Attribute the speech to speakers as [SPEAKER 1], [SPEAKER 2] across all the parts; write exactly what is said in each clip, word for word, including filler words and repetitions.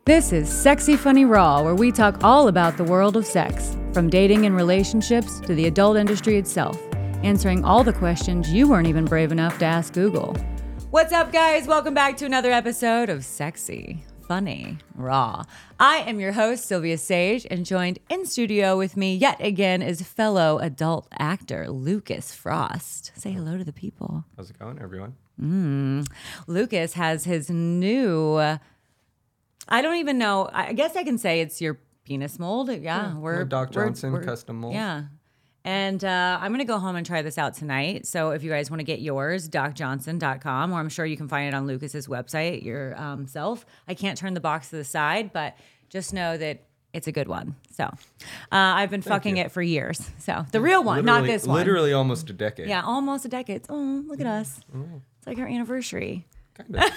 [SPEAKER 1] This is Sexy Funny Raw, where we talk all about the world of sex, from dating and relationships to the adult industry itself, answering all the questions you weren't even brave enough to ask Google. What's up, guys? Welcome back to another episode of Sexy Funny Raw. I am your host, Sylvia Sage, and joined in studio with me yet again is fellow adult actor Lucas Frost. Say hello to the people.
[SPEAKER 2] How's it going, everyone?
[SPEAKER 1] Mm. Lucas has his new, uh, I don't even know, I guess I can say it's your penis mold. Yeah,
[SPEAKER 2] yeah
[SPEAKER 1] we're
[SPEAKER 2] Doc
[SPEAKER 1] we're,
[SPEAKER 2] Johnson
[SPEAKER 1] we're,
[SPEAKER 2] custom mold.
[SPEAKER 1] Yeah. And uh, I'm going to go home and try this out tonight. So if you guys want to get yours, doc johnson dot com, or I'm sure you can find it on Lucas's website yourself. Um, I can't turn the box to the side, but just know that it's a good one. So uh, I've been
[SPEAKER 2] Thank
[SPEAKER 1] fucking
[SPEAKER 2] you.
[SPEAKER 1] it for years. So the real one,
[SPEAKER 2] literally,
[SPEAKER 1] not this one.
[SPEAKER 2] Literally almost a decade.
[SPEAKER 1] Yeah, almost a decade. Oh, look at us.
[SPEAKER 2] Mm.
[SPEAKER 1] It's like our anniversary.
[SPEAKER 2] Kind of.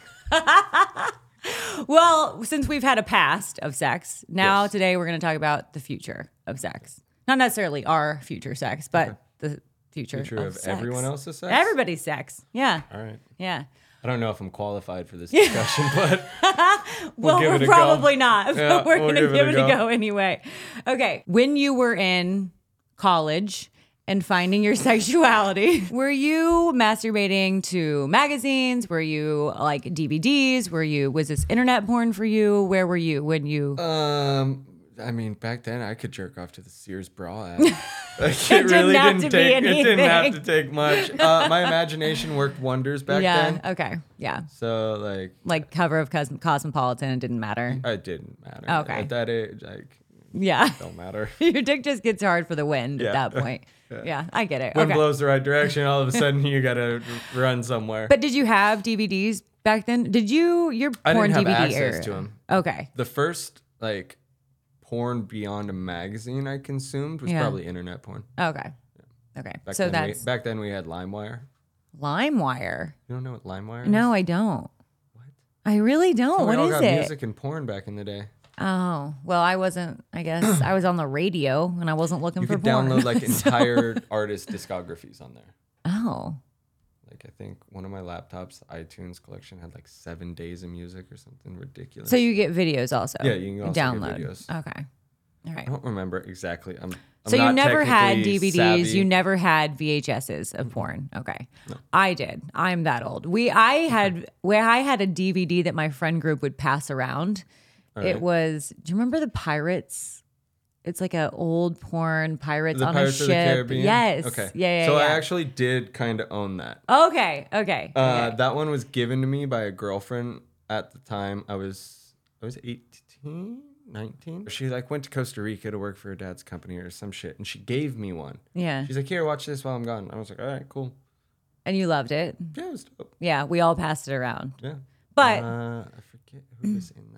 [SPEAKER 1] Well, since we've had a past of sex, now
[SPEAKER 2] Yes.
[SPEAKER 1] today we're going to talk about the future of sex. Not necessarily our future sex, but
[SPEAKER 2] Okay.
[SPEAKER 1] the future,
[SPEAKER 2] Future
[SPEAKER 1] of,
[SPEAKER 2] of
[SPEAKER 1] sex.
[SPEAKER 2] everyone else's sex?
[SPEAKER 1] Everybody's sex. Yeah.
[SPEAKER 2] All right.
[SPEAKER 1] Yeah.
[SPEAKER 2] I don't know if I'm qualified for this discussion, but
[SPEAKER 1] Well,
[SPEAKER 2] give
[SPEAKER 1] we're
[SPEAKER 2] it a
[SPEAKER 1] probably
[SPEAKER 2] go.
[SPEAKER 1] not.
[SPEAKER 2] Yeah,
[SPEAKER 1] But we're
[SPEAKER 2] we'll
[SPEAKER 1] going to
[SPEAKER 2] give it
[SPEAKER 1] give
[SPEAKER 2] a
[SPEAKER 1] it a
[SPEAKER 2] go.
[SPEAKER 1] go anyway. Okay. When you were in college and finding your sexuality, were you masturbating to magazines? Were you like D V Ds? Were you, was this internet porn for you? Where were you when you?
[SPEAKER 2] um, I mean, back then I could jerk off to the Sears bra ad. Like, it,
[SPEAKER 1] didn't
[SPEAKER 2] really
[SPEAKER 1] have
[SPEAKER 2] didn't
[SPEAKER 1] to be
[SPEAKER 2] take. It didn't have
[SPEAKER 1] anything.
[SPEAKER 2] to take much. Uh, my imagination worked wonders back
[SPEAKER 1] yeah.
[SPEAKER 2] then.
[SPEAKER 1] Okay. Yeah.
[SPEAKER 2] So like,
[SPEAKER 1] Like cover of Cos- Cosmopolitan, it didn't matter.
[SPEAKER 2] it didn't matter.
[SPEAKER 1] Okay.
[SPEAKER 2] At that age, like,
[SPEAKER 1] Yeah.
[SPEAKER 2] don't matter.
[SPEAKER 1] Your dick just gets hard for the wind
[SPEAKER 2] Yeah.
[SPEAKER 1] at that point. Yeah.
[SPEAKER 2] Yeah.
[SPEAKER 1] I get it.
[SPEAKER 2] Wind
[SPEAKER 1] Okay.
[SPEAKER 2] blows the right direction. All of a sudden, you gotta run somewhere.
[SPEAKER 1] But did you have D V Ds back then? Did you, your
[SPEAKER 2] I
[SPEAKER 1] porn
[SPEAKER 2] didn't have
[SPEAKER 1] D V D
[SPEAKER 2] access
[SPEAKER 1] era?
[SPEAKER 2] to 'em.
[SPEAKER 1] Okay.
[SPEAKER 2] The first like porn beyond a magazine I consumed was
[SPEAKER 1] Yeah.
[SPEAKER 2] probably internet porn.
[SPEAKER 1] Okay. Okay.
[SPEAKER 2] Back
[SPEAKER 1] so
[SPEAKER 2] then
[SPEAKER 1] that's
[SPEAKER 2] we, back then we had LimeWire.
[SPEAKER 1] LimeWire.
[SPEAKER 2] You don't know what LimeWire
[SPEAKER 1] No,
[SPEAKER 2] is?
[SPEAKER 1] I don't.
[SPEAKER 2] What?
[SPEAKER 1] I really don't.
[SPEAKER 2] Oh, we
[SPEAKER 1] What
[SPEAKER 2] all
[SPEAKER 1] is
[SPEAKER 2] got
[SPEAKER 1] it?
[SPEAKER 2] music and porn back in the day.
[SPEAKER 1] Oh, well, I wasn't, I guess I was on the radio and I wasn't looking
[SPEAKER 2] You
[SPEAKER 1] for
[SPEAKER 2] could
[SPEAKER 1] porn.
[SPEAKER 2] download like
[SPEAKER 1] So-
[SPEAKER 2] entire artist discographies on there.
[SPEAKER 1] Oh.
[SPEAKER 2] Like I think one of my laptops, the iTunes collection had like seven days of music or something ridiculous.
[SPEAKER 1] So you get videos also?
[SPEAKER 2] Yeah, you can also get
[SPEAKER 1] download.
[SPEAKER 2] videos.
[SPEAKER 1] Okay. All right.
[SPEAKER 2] I don't remember exactly. I'm, I'm
[SPEAKER 1] So you
[SPEAKER 2] not
[SPEAKER 1] never had
[SPEAKER 2] technically
[SPEAKER 1] D V Ds,
[SPEAKER 2] savvy.
[SPEAKER 1] you never had V H S's of porn. Okay. I did. I'm that old. We I had where I had a D V D that my friend group would pass around.
[SPEAKER 2] All
[SPEAKER 1] It
[SPEAKER 2] right.
[SPEAKER 1] was, do you remember the Pirates? It's like a old porn pirates
[SPEAKER 2] The
[SPEAKER 1] on
[SPEAKER 2] Pirates
[SPEAKER 1] a
[SPEAKER 2] of the
[SPEAKER 1] ship.
[SPEAKER 2] Caribbean?
[SPEAKER 1] Yes.
[SPEAKER 2] Okay.
[SPEAKER 1] Yeah, yeah,
[SPEAKER 2] So
[SPEAKER 1] yeah.
[SPEAKER 2] I actually did kind of own that.
[SPEAKER 1] Okay, okay.
[SPEAKER 2] Uh,
[SPEAKER 1] okay.
[SPEAKER 2] That one was given to me by a girlfriend at the time. I was I was eighteen, nineteen. She like went to Costa Rica to work for her dad's company or some shit, and she gave me one.
[SPEAKER 1] Yeah.
[SPEAKER 2] She's like, "Here, watch this while I'm gone." I was like, "All right, cool."
[SPEAKER 1] And you loved it.
[SPEAKER 2] Yeah, it was dope.
[SPEAKER 1] Yeah, we all passed it around.
[SPEAKER 2] Yeah.
[SPEAKER 1] But
[SPEAKER 2] uh, I forget who was in that.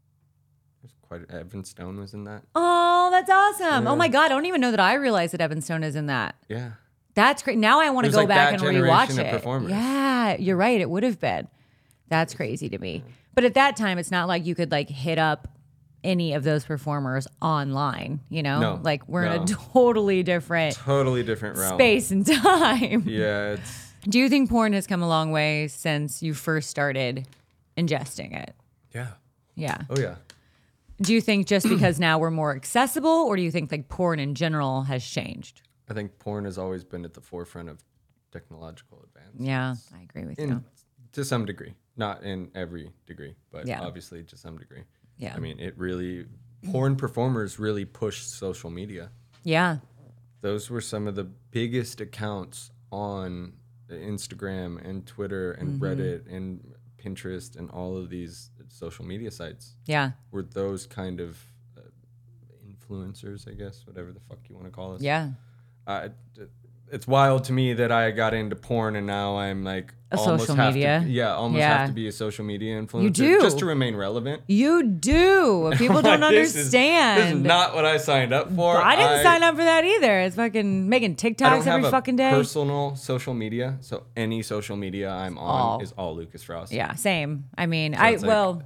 [SPEAKER 2] There's quite Evan Stone was in that.
[SPEAKER 1] oh, that's awesome.
[SPEAKER 2] Yeah.
[SPEAKER 1] Oh my God, I don't even know that I realized that Evan Stone is in that.
[SPEAKER 2] Yeah.
[SPEAKER 1] That's great. Now I want to
[SPEAKER 2] It was
[SPEAKER 1] go
[SPEAKER 2] like
[SPEAKER 1] back
[SPEAKER 2] that
[SPEAKER 1] and rewatch
[SPEAKER 2] generation of
[SPEAKER 1] it.
[SPEAKER 2] performers.
[SPEAKER 1] Yeah, you're right. It would have been. That's crazy to me. But at that time, it's not like you could like hit up any of those performers online, you know?
[SPEAKER 2] No,
[SPEAKER 1] like we're in a
[SPEAKER 2] no.
[SPEAKER 1] totally different
[SPEAKER 2] Totally different realm.
[SPEAKER 1] space and time.
[SPEAKER 2] Yeah, it's
[SPEAKER 1] Do you think porn has come a long way since you first started ingesting it?
[SPEAKER 2] yeah.
[SPEAKER 1] Yeah.
[SPEAKER 2] Oh yeah.
[SPEAKER 1] Do you think just because now we're more accessible, or do you think like porn in general has changed?
[SPEAKER 2] I think porn has always been at the forefront of technological advance.
[SPEAKER 1] Yeah, I agree with you.
[SPEAKER 2] In, to some degree, not in every degree, but
[SPEAKER 1] Yeah.
[SPEAKER 2] obviously to some degree.
[SPEAKER 1] Yeah.
[SPEAKER 2] I mean, it really, porn performers really pushed social media.
[SPEAKER 1] Yeah.
[SPEAKER 2] Those were some of the biggest accounts on Instagram and Twitter and
[SPEAKER 1] Mm-hmm.
[SPEAKER 2] Reddit and Pinterest and all of these social media sites
[SPEAKER 1] Yeah.
[SPEAKER 2] were those kind of uh, influencers, I guess, whatever the fuck you want to call us.
[SPEAKER 1] Yeah.
[SPEAKER 2] Uh, it- it's wild to me that I got into porn and now I'm like
[SPEAKER 1] A
[SPEAKER 2] almost
[SPEAKER 1] social
[SPEAKER 2] have
[SPEAKER 1] media?
[SPEAKER 2] To, yeah, almost
[SPEAKER 1] Yeah.
[SPEAKER 2] have to be a social media influencer.
[SPEAKER 1] You do.
[SPEAKER 2] Just to remain relevant.
[SPEAKER 1] You do. People don't
[SPEAKER 2] Like, this is-
[SPEAKER 1] understand.
[SPEAKER 2] This is, not what I signed up for.
[SPEAKER 1] I didn't sign up for that either. It's fucking making
[SPEAKER 2] I
[SPEAKER 1] TikToks
[SPEAKER 2] don't
[SPEAKER 1] every
[SPEAKER 2] have a
[SPEAKER 1] fucking day.
[SPEAKER 2] personal social media, so any social media I'm on
[SPEAKER 1] all.
[SPEAKER 2] is all Lucas Frost.
[SPEAKER 1] Yeah, same. I mean,
[SPEAKER 2] So
[SPEAKER 1] I
[SPEAKER 2] it's like-
[SPEAKER 1] well,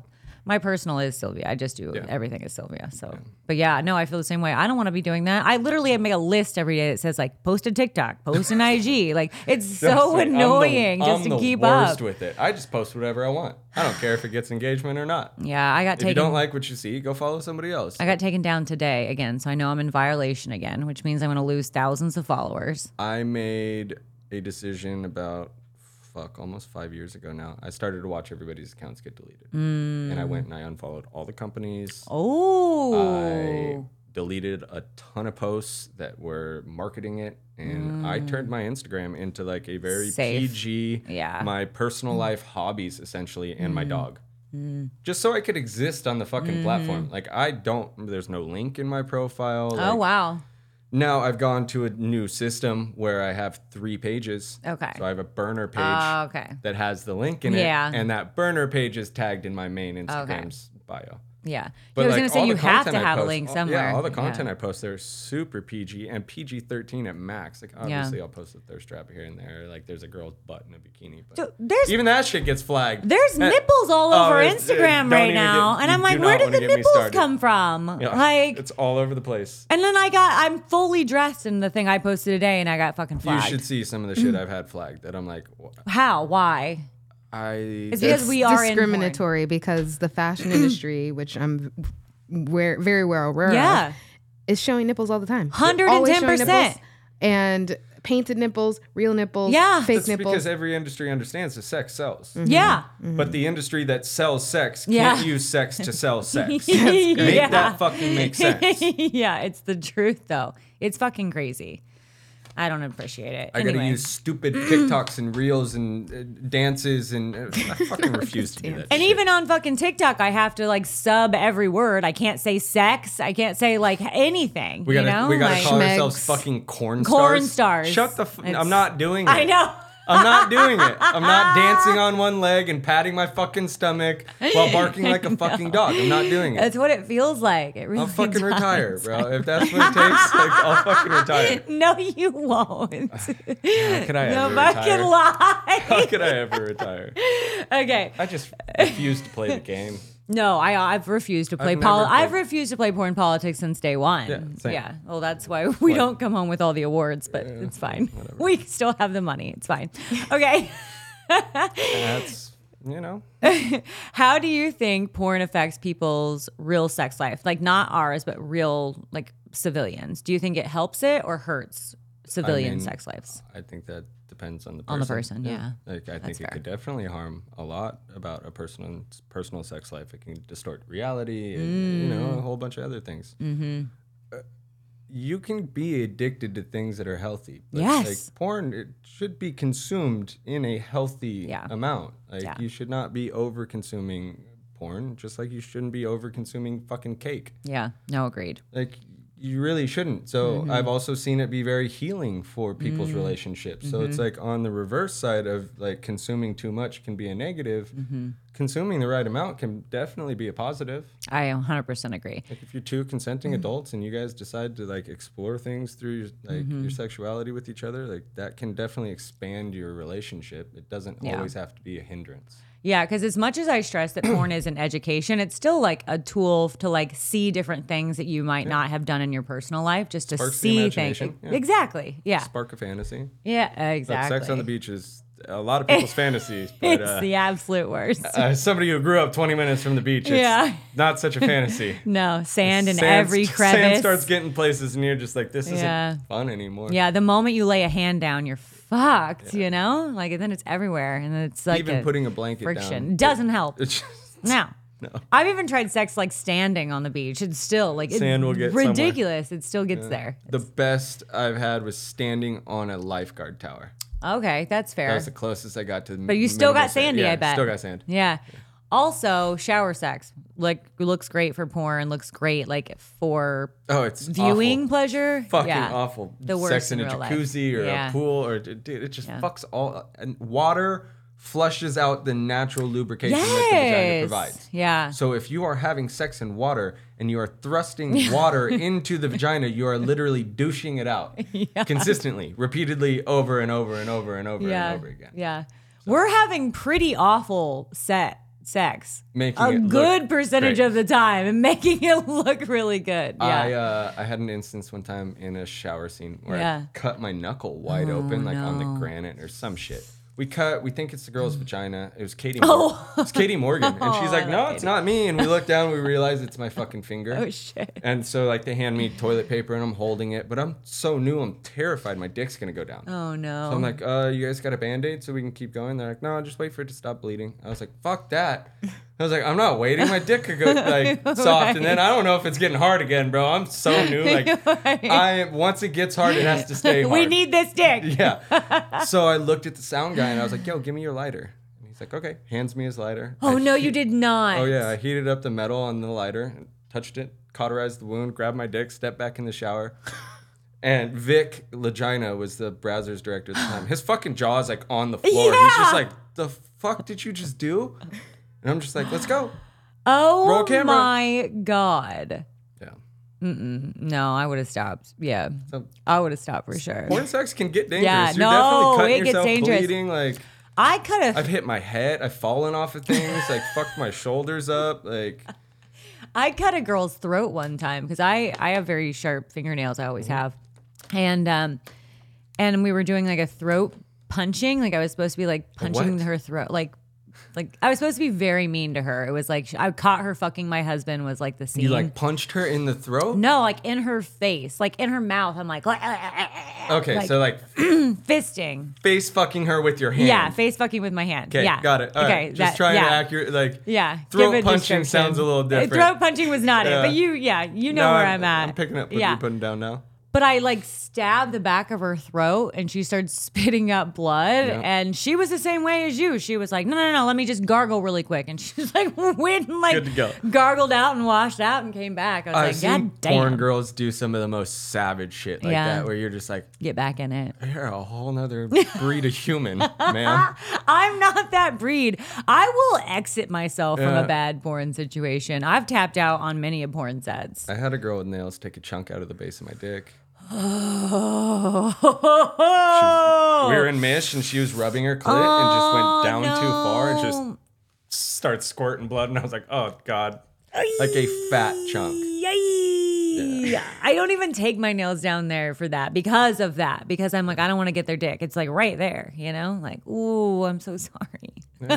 [SPEAKER 1] My personal is Sylvia. I just do
[SPEAKER 2] Yeah.
[SPEAKER 1] everything is Sylvia. So, yeah. But yeah, no, I feel the same way. I don't want to be doing that. I literally make a list every day that says like post a TikTok, post an I G. Like it's so
[SPEAKER 2] Like,
[SPEAKER 1] annoying
[SPEAKER 2] I'm the,
[SPEAKER 1] just
[SPEAKER 2] I'm
[SPEAKER 1] to
[SPEAKER 2] the
[SPEAKER 1] keep
[SPEAKER 2] worst
[SPEAKER 1] up.
[SPEAKER 2] with it. I just post whatever I want. I don't care if it gets engagement or not.
[SPEAKER 1] Yeah, I got
[SPEAKER 2] If
[SPEAKER 1] taken.
[SPEAKER 2] you don't like what you see, go follow somebody else.
[SPEAKER 1] I got taken down today again, so I know I'm in violation again, which means I'm going to lose thousands of followers.
[SPEAKER 2] I made a decision about fuck almost five years ago now. I started to watch everybody's accounts get deleted, mm. and I went and I unfollowed all the companies.
[SPEAKER 1] Oh,
[SPEAKER 2] I deleted a ton of posts that were marketing it, and mm. I turned my Instagram into like a very
[SPEAKER 1] Safe.
[SPEAKER 2] P G,
[SPEAKER 1] yeah,
[SPEAKER 2] my personal
[SPEAKER 1] mm.
[SPEAKER 2] life hobbies essentially, and mm. my dog.
[SPEAKER 1] Mm.
[SPEAKER 2] Just so I could exist on the fucking
[SPEAKER 1] mm.
[SPEAKER 2] platform. Like I don't, there's no link in my profile. Like,
[SPEAKER 1] oh wow.
[SPEAKER 2] Now I've gone to a new system where I have three pages.
[SPEAKER 1] Okay.
[SPEAKER 2] So I have a burner page
[SPEAKER 1] uh, okay.
[SPEAKER 2] that has the link in it.
[SPEAKER 1] Yeah.
[SPEAKER 2] And that burner page is tagged in my main Instagram's okay. bio.
[SPEAKER 1] Yeah.
[SPEAKER 2] But
[SPEAKER 1] I was
[SPEAKER 2] like,
[SPEAKER 1] going to say you have to
[SPEAKER 2] I
[SPEAKER 1] have
[SPEAKER 2] post,
[SPEAKER 1] a link
[SPEAKER 2] all,
[SPEAKER 1] somewhere.
[SPEAKER 2] Yeah, all the content
[SPEAKER 1] yeah.
[SPEAKER 2] I post there is super P G and P G thirteen at max. Like obviously yeah. I'll post a thirst trap here and there. Like there's a girl's butt in a bikini. But
[SPEAKER 1] so there's,
[SPEAKER 2] even that shit gets flagged.
[SPEAKER 1] There's
[SPEAKER 2] and,
[SPEAKER 1] nipples all over
[SPEAKER 2] oh,
[SPEAKER 1] Instagram right now.
[SPEAKER 2] Get,
[SPEAKER 1] and I'm like, where did the nipples come from?
[SPEAKER 2] Yeah,
[SPEAKER 1] like
[SPEAKER 2] it's all over the place.
[SPEAKER 1] And then I got, I'm fully dressed in the thing I posted today and I got fucking flagged.
[SPEAKER 2] You should see some of the shit I've had flagged that I'm like, what?
[SPEAKER 1] How? Why?
[SPEAKER 2] I,
[SPEAKER 1] it's because
[SPEAKER 3] it's
[SPEAKER 1] we are
[SPEAKER 3] discriminatory because the fashion industry, which I'm Where, very well aware
[SPEAKER 1] yeah.
[SPEAKER 3] of, is showing nipples all the time.
[SPEAKER 1] one hundred ten percent.
[SPEAKER 3] And painted nipples, real nipples,
[SPEAKER 1] yeah.
[SPEAKER 3] fake
[SPEAKER 2] That's
[SPEAKER 3] nipples.
[SPEAKER 2] because every industry understands that sex sells.
[SPEAKER 1] Mm-hmm. Yeah.
[SPEAKER 3] Mm-hmm.
[SPEAKER 2] But the industry that sells sex
[SPEAKER 1] yeah.
[SPEAKER 2] can't use sex to sell sex.
[SPEAKER 1] Make
[SPEAKER 2] yeah. that fucking make sense.
[SPEAKER 1] Yeah, it's the truth though. It's fucking crazy. I don't appreciate it.
[SPEAKER 2] I
[SPEAKER 1] anyway.
[SPEAKER 2] gotta use stupid TikToks and reels and uh, dances and uh, I fucking refuse to do that.
[SPEAKER 1] And
[SPEAKER 2] shit.
[SPEAKER 1] even on fucking TikTok, I have to like sub every word. I can't say sex. I can't say like anything.
[SPEAKER 2] We gotta,
[SPEAKER 1] you know?
[SPEAKER 2] we gotta
[SPEAKER 1] like,
[SPEAKER 2] call
[SPEAKER 3] schmegs.
[SPEAKER 2] ourselves fucking corn stars.
[SPEAKER 1] Corn stars.
[SPEAKER 2] Shut the. F-
[SPEAKER 1] It's-
[SPEAKER 2] I'm not doing it.
[SPEAKER 1] I know.
[SPEAKER 2] I'm not doing it. I'm not dancing on one leg and patting my fucking stomach while barking like a fucking dog. I'm not doing it.
[SPEAKER 1] That's what it feels like. It really
[SPEAKER 2] I'll fucking
[SPEAKER 1] does.
[SPEAKER 2] retire, bro. If that's what it takes, like, I'll fucking retire.
[SPEAKER 1] No, you won't.
[SPEAKER 2] How could I
[SPEAKER 1] no
[SPEAKER 2] ever
[SPEAKER 1] fucking
[SPEAKER 2] retire?
[SPEAKER 1] lie.
[SPEAKER 2] How could I ever retire?
[SPEAKER 1] Okay.
[SPEAKER 2] I just refuse to play the game.
[SPEAKER 1] No, I I've refused to play
[SPEAKER 2] I've
[SPEAKER 1] poli-
[SPEAKER 2] never played-
[SPEAKER 1] I've refused to play porn politics since day one.
[SPEAKER 2] Yeah, same.
[SPEAKER 1] yeah. Well, that's why we
[SPEAKER 2] What?
[SPEAKER 1] don't come home with all the awards, but
[SPEAKER 2] Yeah,
[SPEAKER 1] it's fine.
[SPEAKER 2] whatever.
[SPEAKER 1] We still have the money. It's fine. Okay.
[SPEAKER 2] That's, you know.
[SPEAKER 1] How do you think porn affects people's real sex life? Like not ours, but real like civilians. Do you think it helps it or hurts civilian
[SPEAKER 2] I mean,
[SPEAKER 1] sex lives?
[SPEAKER 2] I think that depends on the person.
[SPEAKER 1] On the person, yeah.
[SPEAKER 2] Like I think
[SPEAKER 1] fair.
[SPEAKER 2] it could definitely harm a lot about a personal personal sex life. It can distort reality and you know a whole bunch of other things.
[SPEAKER 1] Mm-hmm.
[SPEAKER 2] Uh, you can be addicted to things that are healthy. But
[SPEAKER 1] Yes.
[SPEAKER 2] Like porn, it should be consumed in a healthy
[SPEAKER 1] Yeah.
[SPEAKER 2] amount. Like
[SPEAKER 1] Yeah.
[SPEAKER 2] you should not be over consuming porn, just like you shouldn't be over consuming fucking cake.
[SPEAKER 1] Yeah. No, agreed.
[SPEAKER 2] Like you really shouldn't. So
[SPEAKER 1] Mm-hmm.
[SPEAKER 2] I've also seen it be very healing for people's
[SPEAKER 1] Mm-hmm.
[SPEAKER 2] relationships. So it's like on the reverse side of like consuming too much can be a negative.
[SPEAKER 1] Mm-hmm.
[SPEAKER 2] Consuming the right amount can definitely be a positive.
[SPEAKER 1] I one hundred percent agree.
[SPEAKER 2] Like if you're two consenting
[SPEAKER 1] Mm-hmm.
[SPEAKER 2] adults and you guys decide to like explore things through your, like
[SPEAKER 1] Mm-hmm.
[SPEAKER 2] your sexuality with each other, like that can definitely expand your relationship. It doesn't
[SPEAKER 1] Yeah.
[SPEAKER 2] always have to be a hindrance.
[SPEAKER 1] Yeah, because as much as I stress that porn is an education, it's still like a tool to like see different things that you might not have done in your personal life, just to
[SPEAKER 2] Sparks the
[SPEAKER 1] see things.
[SPEAKER 2] imagination, yeah.
[SPEAKER 1] Exactly. Yeah.
[SPEAKER 2] Spark a fantasy.
[SPEAKER 1] Yeah.
[SPEAKER 2] Like
[SPEAKER 1] Exactly.
[SPEAKER 2] sex on the beach is a lot of people's fantasies. But,
[SPEAKER 1] It's
[SPEAKER 2] uh,
[SPEAKER 1] the absolute worst.
[SPEAKER 2] Uh, somebody who grew up twenty minutes from the beach, it's
[SPEAKER 1] Yeah.
[SPEAKER 2] not such a fantasy.
[SPEAKER 1] No, sand in
[SPEAKER 2] Sand-
[SPEAKER 1] every crevice.
[SPEAKER 2] Sand starts getting places, and you're just like, this isn't
[SPEAKER 1] Yeah.
[SPEAKER 2] fun anymore.
[SPEAKER 1] Yeah, the moment you lay a hand down, you're fucked, you know? Like, and then it's everywhere, and it's like
[SPEAKER 2] Even
[SPEAKER 1] a
[SPEAKER 2] putting a blanket
[SPEAKER 1] friction.
[SPEAKER 2] down.
[SPEAKER 1] Doesn't help.
[SPEAKER 2] It's just,
[SPEAKER 1] No.
[SPEAKER 2] no.
[SPEAKER 1] I've even tried sex like standing on the beach. It's still like it's
[SPEAKER 2] Sand will get somewhere.
[SPEAKER 1] ridiculous. It still gets there.
[SPEAKER 2] The best I've had was standing on a lifeguard tower.
[SPEAKER 1] Okay, that's fair.
[SPEAKER 2] That was the closest I got to.
[SPEAKER 1] But you still got sandy,
[SPEAKER 2] yeah,
[SPEAKER 1] I bet.
[SPEAKER 2] Still got sand.
[SPEAKER 1] Yeah. Also, shower sex like looks great for porn. Looks great like for
[SPEAKER 2] Oh, it's
[SPEAKER 1] viewing
[SPEAKER 2] awful.
[SPEAKER 1] pleasure.
[SPEAKER 2] Fucking
[SPEAKER 1] yeah.
[SPEAKER 2] awful.
[SPEAKER 1] The worst
[SPEAKER 2] Sex in,
[SPEAKER 1] in
[SPEAKER 2] a
[SPEAKER 1] real life.
[SPEAKER 2] jacuzzi or
[SPEAKER 1] Yeah.
[SPEAKER 2] a pool or dude, it just
[SPEAKER 1] Yeah.
[SPEAKER 2] fucks all. And water flushes out the natural lubrication that the vagina
[SPEAKER 1] Yes.
[SPEAKER 2] provides.
[SPEAKER 1] Yeah.
[SPEAKER 2] So if you are having sex in water and you are thrusting water into the vagina, you are literally douching it out
[SPEAKER 1] Yeah.
[SPEAKER 2] consistently, repeatedly, over and over and over and over
[SPEAKER 1] yeah.
[SPEAKER 2] and over again.
[SPEAKER 1] Yeah. We're having pretty awful set sex
[SPEAKER 2] Making
[SPEAKER 1] a
[SPEAKER 2] it look
[SPEAKER 1] good percentage
[SPEAKER 2] great.
[SPEAKER 1] of the time and making it look really good. Yeah.
[SPEAKER 2] I uh, I had an instance one time in a shower scene where
[SPEAKER 1] Yeah.
[SPEAKER 2] I cut my knuckle wide
[SPEAKER 1] Oh,
[SPEAKER 2] open, like on the
[SPEAKER 1] no.
[SPEAKER 2] granite or some shit. We cut. We think it's the girl's vagina. It was Katie.
[SPEAKER 1] Oh.
[SPEAKER 2] Morgan. It's Katie Morgan, and she's
[SPEAKER 1] Oh,
[SPEAKER 2] like,
[SPEAKER 1] I
[SPEAKER 2] "No,
[SPEAKER 1] like
[SPEAKER 2] it's
[SPEAKER 1] Katie.
[SPEAKER 2] not me." And we look down. We realize it's my fucking finger.
[SPEAKER 1] Oh shit.
[SPEAKER 2] And so like they hand me toilet paper and I'm holding it, but I'm so new. I'm terrified my dick's gonna go down.
[SPEAKER 1] Oh no.
[SPEAKER 2] So I'm like, uh, you guys got a Band-Aid so we can keep going? They're like, no, just wait for it to stop bleeding. I was like, fuck that. I was like, I'm not waiting. My dick could go like soft,
[SPEAKER 1] Right.
[SPEAKER 2] and then I don't know if it's getting hard again, bro. I'm so new. Like,
[SPEAKER 1] Right.
[SPEAKER 2] I once it gets hard, it has to stay hard.
[SPEAKER 1] we need this dick.
[SPEAKER 2] Yeah. So I looked at the sound guy and I was like, yo, give me your lighter. And he's like, okay. Hands me his lighter.
[SPEAKER 1] Oh
[SPEAKER 2] I
[SPEAKER 1] no,
[SPEAKER 2] heat-
[SPEAKER 1] you did not.
[SPEAKER 2] Oh yeah, I heated up the metal on the lighter, and touched it, cauterized the wound, grabbed my dick, stepped back in the shower. And Vic Legina was the Brazzers director at the time. His fucking jaw is like on the floor. He's
[SPEAKER 1] Yeah.
[SPEAKER 2] just like, the fuck did you just do? And I'm just like, let's go.
[SPEAKER 1] Oh
[SPEAKER 2] Roll camera.
[SPEAKER 1] my god.
[SPEAKER 2] Yeah.
[SPEAKER 1] Mm-mm. No, I would have stopped. Yeah,
[SPEAKER 2] So
[SPEAKER 1] I would have stopped for sure.
[SPEAKER 2] porn sex can get dangerous.
[SPEAKER 1] Yeah,
[SPEAKER 2] You're
[SPEAKER 1] no,
[SPEAKER 2] definitely cutting
[SPEAKER 1] it gets
[SPEAKER 2] yourself
[SPEAKER 1] dangerous.
[SPEAKER 2] bleeding. Like
[SPEAKER 1] I could have.
[SPEAKER 2] I've hit my head. I've fallen off of things. Like fucked my shoulders up. Like
[SPEAKER 1] I cut a girl's throat one time because I I have very sharp fingernails. I always have, and um, and we were doing like a throat punching. Like I was supposed to be like punching
[SPEAKER 2] what?
[SPEAKER 1] her throat. Like, like I was supposed to be very mean to her. It was like I caught her fucking my husband. Was like the scene.
[SPEAKER 2] you like punched her in the throat.
[SPEAKER 1] no, like in her face, like in her mouth. I'm like,
[SPEAKER 2] Okay,
[SPEAKER 1] like-
[SPEAKER 2] so like
[SPEAKER 1] fisting.
[SPEAKER 2] face fucking her with your hand.
[SPEAKER 1] Yeah, face fucking with my hand.
[SPEAKER 2] Okay,
[SPEAKER 1] yeah,
[SPEAKER 2] got it. All
[SPEAKER 1] okay,
[SPEAKER 2] right. Just
[SPEAKER 1] that-
[SPEAKER 2] trying
[SPEAKER 1] yeah.
[SPEAKER 2] to accurate, like,
[SPEAKER 1] Yeah.
[SPEAKER 2] throat
[SPEAKER 1] give a
[SPEAKER 2] punching
[SPEAKER 1] description.
[SPEAKER 2] sounds a little
[SPEAKER 1] Uh,
[SPEAKER 2] different.
[SPEAKER 1] Throat punching was not
[SPEAKER 2] Yeah.
[SPEAKER 1] it, but you, yeah, you know
[SPEAKER 2] No,
[SPEAKER 1] where
[SPEAKER 2] I'm,
[SPEAKER 1] I'm at.
[SPEAKER 2] I'm picking up what
[SPEAKER 1] yeah.
[SPEAKER 2] you're putting down now.
[SPEAKER 1] But I like stabbed the back of her throat and she started spitting up blood.
[SPEAKER 2] Yeah.
[SPEAKER 1] And she was the same way as you. She was like, no, no, no, let me just gargle really quick. And she was like, went and like
[SPEAKER 2] Good to go.
[SPEAKER 1] gargled out and washed out and came back. I was
[SPEAKER 2] I've
[SPEAKER 1] like,
[SPEAKER 2] seen
[SPEAKER 1] God damn.
[SPEAKER 2] porn girls do some of the most savage shit like
[SPEAKER 1] Yeah.
[SPEAKER 2] that, where you're just like,
[SPEAKER 1] Get back in it.
[SPEAKER 2] you're a whole nother breed of human, man.
[SPEAKER 1] I'm not that breed. I will exit myself from
[SPEAKER 2] Yeah.
[SPEAKER 1] a bad porn situation. I've tapped out on many a porn sets.
[SPEAKER 2] I had a girl with nails take a chunk out of the base of my dick.
[SPEAKER 1] Oh.
[SPEAKER 2] We were in Mish and she was rubbing her clit and just went down too far and just
[SPEAKER 1] no.
[SPEAKER 2] starts squirting blood. And I was like, oh, God. Like a fat chunk.
[SPEAKER 1] Yay. I don't even take my nails down there for that because of that. Because I'm like, I don't want to get their dick. It's like right there, you know? Like, ooh, I'm so sorry.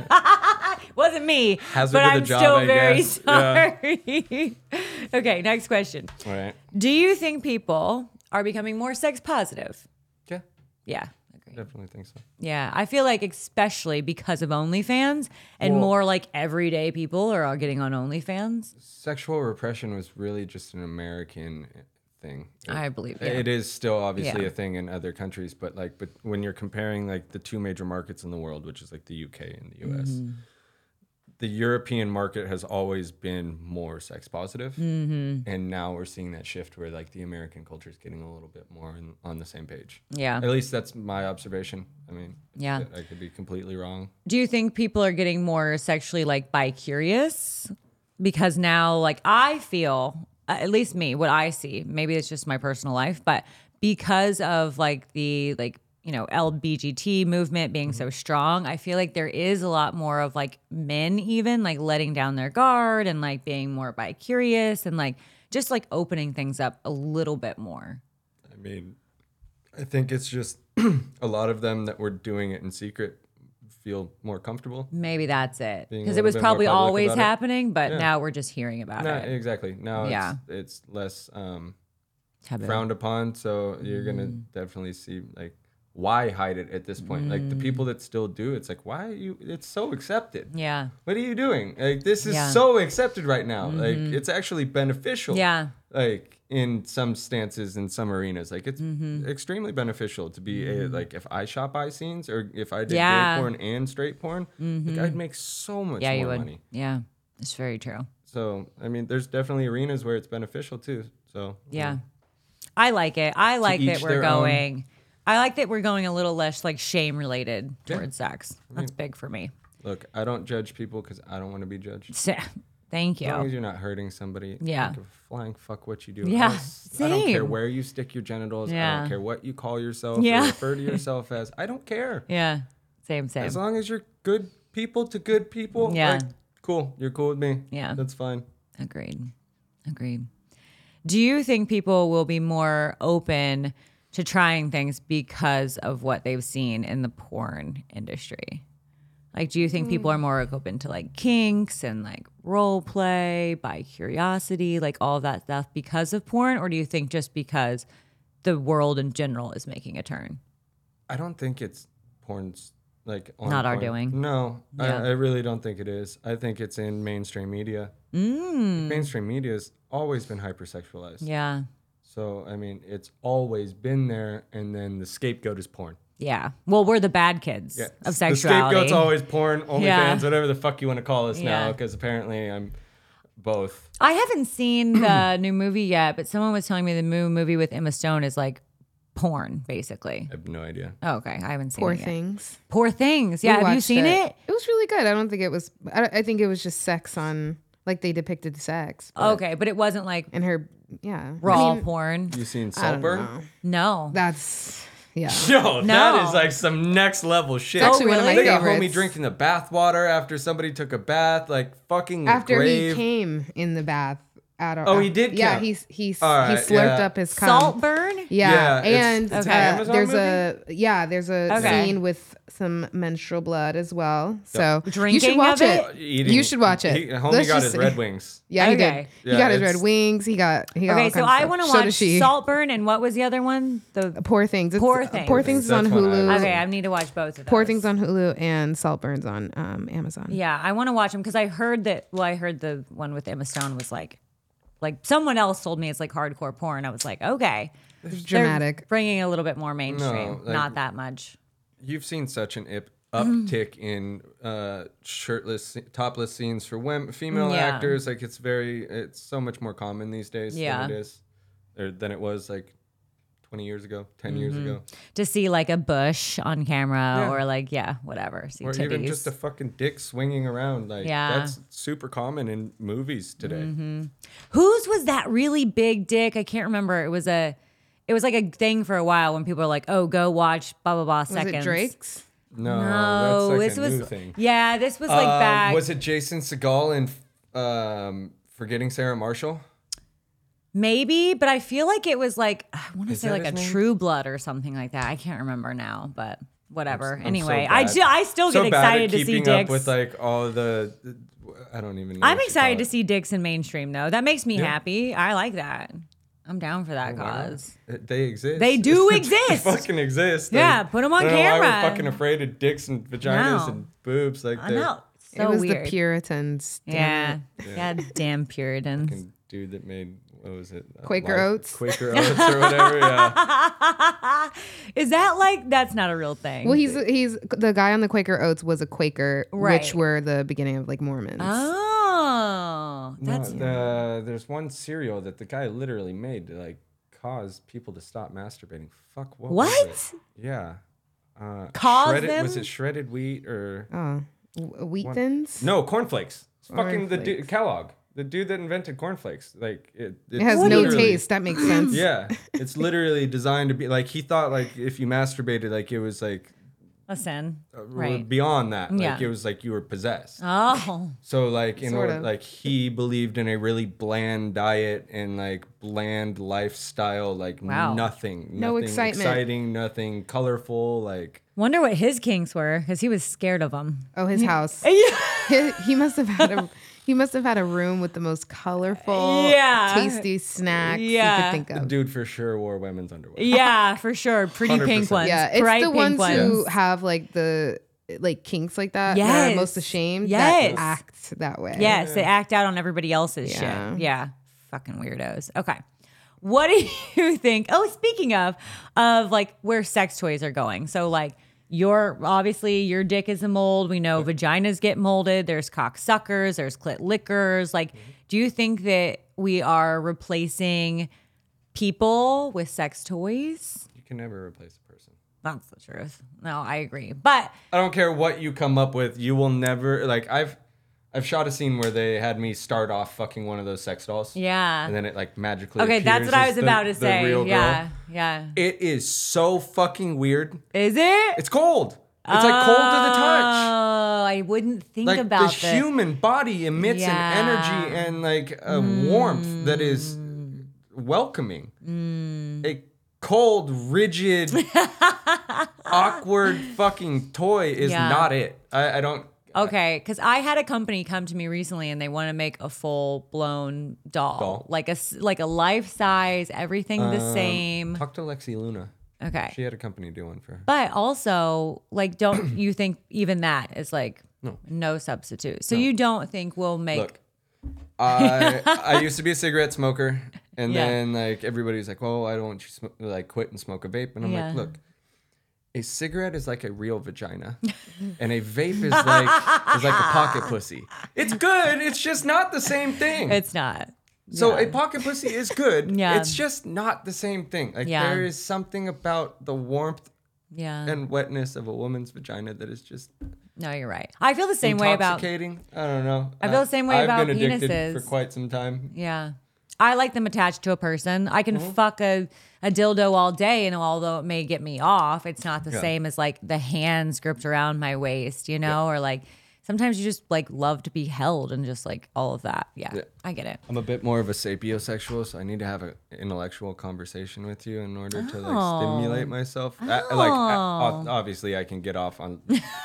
[SPEAKER 1] Wasn't me.
[SPEAKER 2] Hazard
[SPEAKER 1] but
[SPEAKER 2] of the
[SPEAKER 1] I'm
[SPEAKER 2] job,
[SPEAKER 1] still
[SPEAKER 2] I
[SPEAKER 1] very
[SPEAKER 2] guess. Yeah.
[SPEAKER 1] sorry. Okay, next question.
[SPEAKER 2] All right.
[SPEAKER 1] Do you think people are becoming more sex positive?
[SPEAKER 2] Yeah,
[SPEAKER 1] Yeah. Agree.
[SPEAKER 2] definitely think so.
[SPEAKER 1] Yeah, I feel like especially because of OnlyFans and
[SPEAKER 2] Well-
[SPEAKER 1] more like everyday people are all getting on OnlyFans.
[SPEAKER 2] Sexual repression was really just an American thing.
[SPEAKER 1] I believe, yeah.
[SPEAKER 2] It is still obviously
[SPEAKER 1] Yeah.
[SPEAKER 2] a thing in other countries, but like, but when you're comparing like the two major markets in the world, which is like the U K and the U S,
[SPEAKER 1] Mm-hmm.
[SPEAKER 2] the European market has always been more sex positive,
[SPEAKER 1] Mm-hmm.
[SPEAKER 2] and now we're seeing that shift where like the American culture is getting a little bit more in, on the same page.
[SPEAKER 1] Yeah.
[SPEAKER 2] At least that's my observation. I mean,
[SPEAKER 1] Yeah.
[SPEAKER 2] I could be completely wrong.
[SPEAKER 1] Do you think people are getting more sexually like bi-curious? Because now, like, I feel, uh, at least me, what I see, maybe it's just my personal life, but because of like the, like, you know, L B G T movement being so strong, I feel like there is a lot more of like men even like letting down their guard and like being more bi-curious and like just like opening things up a little bit more.
[SPEAKER 2] I mean, I think it's just a lot of them that were doing it in secret feel more comfortable.
[SPEAKER 1] Maybe that's it.
[SPEAKER 2] Being a
[SPEAKER 1] Because it
[SPEAKER 2] little
[SPEAKER 1] was
[SPEAKER 2] bit more
[SPEAKER 1] probably
[SPEAKER 2] public
[SPEAKER 1] always
[SPEAKER 2] about it.
[SPEAKER 1] happening, but
[SPEAKER 2] Yeah.
[SPEAKER 1] now we're just hearing about
[SPEAKER 2] No,
[SPEAKER 1] it.
[SPEAKER 2] exactly. Now
[SPEAKER 1] Yeah.
[SPEAKER 2] it's, it's less um,
[SPEAKER 1] Taboo.
[SPEAKER 2] frowned upon, so you're gonna definitely see like why hide it at this point. Like the people that still do, it's like why are you? It's so accepted.
[SPEAKER 1] Yeah.
[SPEAKER 2] What are you doing? Like this is
[SPEAKER 1] Yeah.
[SPEAKER 2] so accepted right now. Like it's actually beneficial.
[SPEAKER 1] Yeah.
[SPEAKER 2] Like in some stances, in some arenas, like it's
[SPEAKER 1] Mm-hmm.
[SPEAKER 2] extremely beneficial to be a, like if I shop eye scenes or if I did
[SPEAKER 1] Yeah.
[SPEAKER 2] gay porn and straight porn, like I'd make so much
[SPEAKER 1] Yeah,
[SPEAKER 2] more
[SPEAKER 1] you would.
[SPEAKER 2] money.
[SPEAKER 1] Yeah. It's very true.
[SPEAKER 2] So I mean, there's definitely arenas where it's beneficial too. So
[SPEAKER 1] Yeah. I like it. I like that
[SPEAKER 2] each
[SPEAKER 1] we're
[SPEAKER 2] their own.
[SPEAKER 1] going. I like that we're going a little less like shame related
[SPEAKER 2] Yeah.
[SPEAKER 1] towards sex. That's big for me.
[SPEAKER 2] Look, I don't judge people because I don't want to be judged.
[SPEAKER 1] So, thank
[SPEAKER 2] As long as
[SPEAKER 1] you.
[SPEAKER 2] you're not hurting somebody,
[SPEAKER 1] Yeah.
[SPEAKER 2] I don't give a flying fuck what you do.
[SPEAKER 1] Yeah,
[SPEAKER 2] I s- I don't care
[SPEAKER 1] same.
[SPEAKER 2] where you stick your genitals. I
[SPEAKER 1] Yeah.
[SPEAKER 2] don't care what you call yourself
[SPEAKER 1] Yeah.
[SPEAKER 2] or refer to yourself as. I don't care.
[SPEAKER 1] Yeah. Same, same.
[SPEAKER 2] As long as you're good people to good people,
[SPEAKER 1] Yeah.
[SPEAKER 2] like, cool. You're cool with me.
[SPEAKER 1] Yeah.
[SPEAKER 2] That's fine.
[SPEAKER 1] Agreed. Agreed. Do you think people will be more open to trying things because of what they've seen in the porn industry? Like, do you think people are more open to like kinks and like role play, by curiosity, like all of that stuff because of porn? Or do you think just because the world in general is making a turn?
[SPEAKER 2] I don't think it's porn's like on
[SPEAKER 1] Not our
[SPEAKER 2] point.
[SPEAKER 1] doing.
[SPEAKER 2] No,
[SPEAKER 1] Yeah.
[SPEAKER 2] I, I really don't think it is. I think it's in mainstream media.
[SPEAKER 1] Mm.
[SPEAKER 2] Mainstream media has always been hypersexualized.
[SPEAKER 1] Yeah.
[SPEAKER 2] So, I mean, it's always been there, and then the scapegoat is porn.
[SPEAKER 1] Yeah. Well, we're the bad kids
[SPEAKER 2] Yeah.
[SPEAKER 1] of sexuality.
[SPEAKER 2] The scapegoat's always porn, OnlyFans,
[SPEAKER 1] Yeah.
[SPEAKER 2] whatever the fuck you want to call us
[SPEAKER 1] Yeah.
[SPEAKER 2] now, because apparently I'm both.
[SPEAKER 1] I haven't seen the new movie yet, but someone was telling me the new movie with Emma Stone is like porn, basically.
[SPEAKER 2] I have no idea.
[SPEAKER 1] Oh, okay. I haven't seen
[SPEAKER 3] Poor
[SPEAKER 1] it yet.
[SPEAKER 3] things.
[SPEAKER 1] Poor Things.
[SPEAKER 3] We
[SPEAKER 1] Yeah. Have you
[SPEAKER 3] watched
[SPEAKER 1] seen it?
[SPEAKER 3] It was really good. I don't think it was. I, I think it was just sex on, like they depicted sex. but-
[SPEAKER 1] Okay. But it wasn't like
[SPEAKER 3] And her, yeah.
[SPEAKER 1] raw
[SPEAKER 3] I mean,
[SPEAKER 1] porn.
[SPEAKER 2] You seen
[SPEAKER 3] I don't
[SPEAKER 2] Saltburn?
[SPEAKER 3] know.
[SPEAKER 1] No.
[SPEAKER 3] That's yeah.
[SPEAKER 2] Yo,
[SPEAKER 1] No.
[SPEAKER 2] that is like some next level shit.
[SPEAKER 3] It's actually one of my
[SPEAKER 2] They got
[SPEAKER 3] favorites.
[SPEAKER 2] homie drinking the bath water after somebody took a bath, like fucking
[SPEAKER 3] After
[SPEAKER 2] grave.
[SPEAKER 3] he came in the bath. At a,
[SPEAKER 2] Oh, he did
[SPEAKER 3] Yeah,
[SPEAKER 2] come.
[SPEAKER 3] he's he's
[SPEAKER 2] All
[SPEAKER 3] he
[SPEAKER 2] right,
[SPEAKER 3] slurped
[SPEAKER 2] yeah.
[SPEAKER 3] up his cum.
[SPEAKER 1] Saltburn?
[SPEAKER 3] Yeah,
[SPEAKER 2] Yeah, it's-
[SPEAKER 3] and
[SPEAKER 2] it's
[SPEAKER 1] an
[SPEAKER 3] uh,
[SPEAKER 2] Amazon
[SPEAKER 3] there's
[SPEAKER 2] movie?
[SPEAKER 3] a yeah, there's a
[SPEAKER 1] Okay.
[SPEAKER 3] scene with some menstrual blood as well. So you
[SPEAKER 1] Drinking
[SPEAKER 3] should watch
[SPEAKER 1] of
[SPEAKER 3] it.
[SPEAKER 1] it?
[SPEAKER 2] Eating-
[SPEAKER 3] You should watch it.
[SPEAKER 2] He, homie
[SPEAKER 3] Let's
[SPEAKER 2] got
[SPEAKER 3] just
[SPEAKER 2] his
[SPEAKER 3] say-
[SPEAKER 2] Red Wings.
[SPEAKER 3] Yeah, he
[SPEAKER 1] Okay.
[SPEAKER 3] did.
[SPEAKER 2] Yeah,
[SPEAKER 3] he got his red
[SPEAKER 2] it's-
[SPEAKER 3] wings. He got he got
[SPEAKER 1] Okay.
[SPEAKER 3] all
[SPEAKER 1] So
[SPEAKER 3] kinds of
[SPEAKER 1] I
[SPEAKER 3] stuff.
[SPEAKER 1] want to
[SPEAKER 3] So
[SPEAKER 1] watch
[SPEAKER 3] does she.
[SPEAKER 1] Saltburn, and what was the other one? The
[SPEAKER 3] Poor Things. It's,
[SPEAKER 1] Poor
[SPEAKER 3] uh,
[SPEAKER 1] Things.
[SPEAKER 3] Poor Things is on
[SPEAKER 2] That's one I
[SPEAKER 3] Hulu.
[SPEAKER 2] haven't
[SPEAKER 1] Okay, I need to watch both of those.
[SPEAKER 3] Poor Things on Hulu and Saltburn's on um, Amazon.
[SPEAKER 1] Yeah, I want to watch them because I heard that. Well, I heard the one with Emma Stone was like, like someone else told me it's like hardcore porn. I was like, okay,
[SPEAKER 3] It's
[SPEAKER 1] They're
[SPEAKER 3] dramatic.
[SPEAKER 1] bringing a little bit more mainstream,
[SPEAKER 2] No, like-
[SPEAKER 1] not that much.
[SPEAKER 2] You've seen such an ip-
[SPEAKER 1] Mm-hmm.
[SPEAKER 2] uptick in uh, shirtless, topless scenes for women, female
[SPEAKER 1] Yeah.
[SPEAKER 2] actors. Like it's very, it's so much more common these days
[SPEAKER 1] Yeah.
[SPEAKER 2] than it is, or than it was like twenty years ago, ten years
[SPEAKER 1] Mm-hmm.
[SPEAKER 2] ago,
[SPEAKER 1] To see like a bush on camera
[SPEAKER 2] Yeah.
[SPEAKER 1] or like yeah, whatever. See
[SPEAKER 2] or
[SPEAKER 1] titties.
[SPEAKER 2] even just a fucking dick swinging around. Like
[SPEAKER 1] Yeah.
[SPEAKER 2] that's super common in movies today.
[SPEAKER 1] Mm-hmm. Whose was that really big dick? I can't remember. It was a, it was like a thing for a while when people were like, oh, go watch blah blah blah
[SPEAKER 3] Was
[SPEAKER 1] seconds.
[SPEAKER 3] it Drake's?
[SPEAKER 2] No,
[SPEAKER 1] No,
[SPEAKER 2] that's like
[SPEAKER 1] this
[SPEAKER 2] a
[SPEAKER 1] was
[SPEAKER 2] new thing.
[SPEAKER 1] yeah, this was like
[SPEAKER 2] Um,
[SPEAKER 1] back.
[SPEAKER 2] Was it Jason Segel in um, Forgetting Sarah Marshall?
[SPEAKER 1] Maybe, but I feel like it was like I want to
[SPEAKER 2] Is
[SPEAKER 1] say
[SPEAKER 2] that
[SPEAKER 1] like a
[SPEAKER 2] his name?
[SPEAKER 1] True Blood or something like that. I can't remember now, but whatever.
[SPEAKER 2] I'm so
[SPEAKER 1] anyway, I
[SPEAKER 2] bad.
[SPEAKER 1] ju- I still
[SPEAKER 2] so
[SPEAKER 1] get
[SPEAKER 2] bad at
[SPEAKER 1] excited to see
[SPEAKER 2] keeping
[SPEAKER 1] dicks.
[SPEAKER 2] up with like all the, I don't even know.
[SPEAKER 1] I'm
[SPEAKER 2] what you
[SPEAKER 1] excited
[SPEAKER 2] call
[SPEAKER 1] to
[SPEAKER 2] it.
[SPEAKER 1] see dicks in mainstream though. That makes me
[SPEAKER 2] Yeah.
[SPEAKER 1] happy. I like that. I'm down for that
[SPEAKER 2] Why not?
[SPEAKER 1] cause.
[SPEAKER 2] They exist.
[SPEAKER 1] They do
[SPEAKER 2] they
[SPEAKER 1] exist.
[SPEAKER 2] fucking exist.
[SPEAKER 1] Yeah,
[SPEAKER 2] They-
[SPEAKER 1] put 'em on
[SPEAKER 2] I don't know why
[SPEAKER 1] camera.
[SPEAKER 2] we're fucking afraid of dicks and vaginas
[SPEAKER 1] No.
[SPEAKER 2] and boobs. Like
[SPEAKER 1] I
[SPEAKER 2] the
[SPEAKER 1] know. So
[SPEAKER 3] it was
[SPEAKER 1] weird.
[SPEAKER 3] the Puritans. damn
[SPEAKER 1] yeah.
[SPEAKER 3] it.
[SPEAKER 2] Yeah.
[SPEAKER 1] God damn Puritans.
[SPEAKER 2] fucking dude that made what was it? Uh,
[SPEAKER 3] Quaker
[SPEAKER 2] Life-
[SPEAKER 3] Oats?
[SPEAKER 2] Quaker Oats or whatever. Yeah.
[SPEAKER 1] Is that like that's not a real thing?
[SPEAKER 3] Well, he's he's the guy on the Quaker Oats was a Quaker,
[SPEAKER 1] Right.
[SPEAKER 3] which were the beginning of like Mormons.
[SPEAKER 1] Oh,
[SPEAKER 2] No,
[SPEAKER 1] that's
[SPEAKER 2] the, there's one cereal that the guy literally made to like cause people to stop masturbating. Fuck what? was
[SPEAKER 1] What?
[SPEAKER 2] it? Yeah. Uh,
[SPEAKER 1] Cause
[SPEAKER 2] shredded,
[SPEAKER 1] them?
[SPEAKER 2] Was it shredded wheat or
[SPEAKER 3] Oh, W- wheat thins.
[SPEAKER 2] no cornflakes? It's fucking the du-
[SPEAKER 3] Cornflakes.
[SPEAKER 2] Kellogg, the dude that invented cornflakes. Like it,
[SPEAKER 3] It has
[SPEAKER 1] What
[SPEAKER 3] no
[SPEAKER 1] do you-
[SPEAKER 3] taste. That makes sense.
[SPEAKER 2] Yeah, it's literally designed to be like he thought like if you masturbated like it was like
[SPEAKER 1] a sin.
[SPEAKER 2] uh,
[SPEAKER 1] Right.
[SPEAKER 2] beyond that like
[SPEAKER 1] Yeah.
[SPEAKER 2] it was like you were possessed.
[SPEAKER 1] Oh,
[SPEAKER 2] So like in
[SPEAKER 3] Sort
[SPEAKER 2] order
[SPEAKER 3] of.
[SPEAKER 2] like he believed in a really bland diet and like bland lifestyle, like
[SPEAKER 1] Wow.
[SPEAKER 2] nothing,
[SPEAKER 3] No
[SPEAKER 2] nothing
[SPEAKER 3] excitement.
[SPEAKER 2] exciting, nothing colorful, like
[SPEAKER 1] wonder what his kinks were because he was scared of them.
[SPEAKER 3] Oh, his house.
[SPEAKER 1] Yeah.
[SPEAKER 3] he, he must have had a he must have had a room with the most colorful,
[SPEAKER 1] Yeah.
[SPEAKER 3] tasty snacks
[SPEAKER 1] Yeah.
[SPEAKER 3] you could think
[SPEAKER 2] the
[SPEAKER 3] of.
[SPEAKER 2] dude for sure wore women's underwear.
[SPEAKER 1] Yeah, for sure. Pretty
[SPEAKER 2] one hundred
[SPEAKER 1] pink
[SPEAKER 2] percent.
[SPEAKER 1] ones.
[SPEAKER 3] Yeah, it's
[SPEAKER 1] bright
[SPEAKER 3] the
[SPEAKER 1] pink
[SPEAKER 3] ones,
[SPEAKER 1] ones.
[SPEAKER 3] who have like the like kinks like that. That
[SPEAKER 1] Yes.
[SPEAKER 3] are most ashamed.
[SPEAKER 1] Yes.
[SPEAKER 3] That act that way.
[SPEAKER 1] Yes, they act out on everybody else's
[SPEAKER 3] Yeah.
[SPEAKER 1] shit. Yeah, fucking weirdos. Okay. What do you think? Oh, speaking of, of like where sex toys are going. So like your obviously your dick is a mold. We know vaginas get molded. There's cocksuckers. There's clit lickers. Like, do you think that we are replacing people with sex toys?
[SPEAKER 2] You can never replace a person.
[SPEAKER 1] That's the truth. No, I agree. But
[SPEAKER 2] I don't care what you come up with, you will never like I've I've shot a scene where they had me start off fucking one of those sex dolls.
[SPEAKER 1] yeah.
[SPEAKER 2] And then it like magically
[SPEAKER 1] Okay, that's
[SPEAKER 2] appears
[SPEAKER 1] what I
[SPEAKER 2] as
[SPEAKER 1] was
[SPEAKER 2] the-
[SPEAKER 1] about to
[SPEAKER 2] the
[SPEAKER 1] say.
[SPEAKER 2] real girl.
[SPEAKER 1] Yeah. Yeah.
[SPEAKER 2] It is so fucking weird.
[SPEAKER 1] Is it?
[SPEAKER 2] It's cold. It's like cold to the touch.
[SPEAKER 1] Oh, I wouldn't think
[SPEAKER 2] Like
[SPEAKER 1] about
[SPEAKER 2] the
[SPEAKER 1] that.
[SPEAKER 2] human body emits
[SPEAKER 1] Yeah.
[SPEAKER 2] an energy and like a
[SPEAKER 1] Mm.
[SPEAKER 2] warmth that is welcoming.
[SPEAKER 1] Mm.
[SPEAKER 2] A cold, rigid, awkward fucking toy is
[SPEAKER 1] Yeah.
[SPEAKER 2] not it. I, I don't.
[SPEAKER 1] Okay, because I had a company come to me recently and they want to make a full blown doll,
[SPEAKER 2] Doll?
[SPEAKER 1] like a s- like a life size, everything the
[SPEAKER 2] Um,
[SPEAKER 1] same.
[SPEAKER 2] Talk to Lexi Luna.
[SPEAKER 1] Okay,
[SPEAKER 2] She had a company do one for her.
[SPEAKER 1] but also like, don't you think even that is like
[SPEAKER 2] No.
[SPEAKER 1] no substitute? So you don't think we'll make?
[SPEAKER 2] Look, I I used to be a cigarette smoker, and
[SPEAKER 1] Yeah.
[SPEAKER 2] then like everybody's like, "Well, I don't want you to sm- like quit and smoke a vape," and I'm
[SPEAKER 1] Yeah.
[SPEAKER 2] like, "Look, a cigarette is like a real vagina, and a vape is like is like a pocket pussy. It's good. It's just not the same thing.
[SPEAKER 1] It's not.
[SPEAKER 2] So
[SPEAKER 1] Yeah.
[SPEAKER 2] a pocket pussy is good.
[SPEAKER 1] Yeah.
[SPEAKER 2] It's just not the same thing. Like
[SPEAKER 1] Yeah.
[SPEAKER 2] there is something about the warmth
[SPEAKER 1] Yeah.
[SPEAKER 2] and wetness of a woman's vagina that is just
[SPEAKER 1] No, you're right. I feel the same way about.
[SPEAKER 2] intoxicating. I don't know.
[SPEAKER 1] I feel the same way
[SPEAKER 2] I've
[SPEAKER 1] about
[SPEAKER 2] been addicted
[SPEAKER 1] penises.
[SPEAKER 2] for quite some time.
[SPEAKER 1] Yeah. I like them attached to a person. I can
[SPEAKER 2] Mm-hmm.
[SPEAKER 1] fuck a, a dildo all day, and although it may get me off, it's not the
[SPEAKER 2] Yeah.
[SPEAKER 1] same as like the hands gripped around my waist, you know? Or like sometimes you just like love to be held and just like all of that. Yeah,
[SPEAKER 2] Yeah.
[SPEAKER 1] I get it.
[SPEAKER 2] I'm a bit more of a sapiosexual, so I need to have an intellectual conversation with you in order to like
[SPEAKER 1] Oh.
[SPEAKER 2] stimulate myself. I- like, I- obviously, I can get off on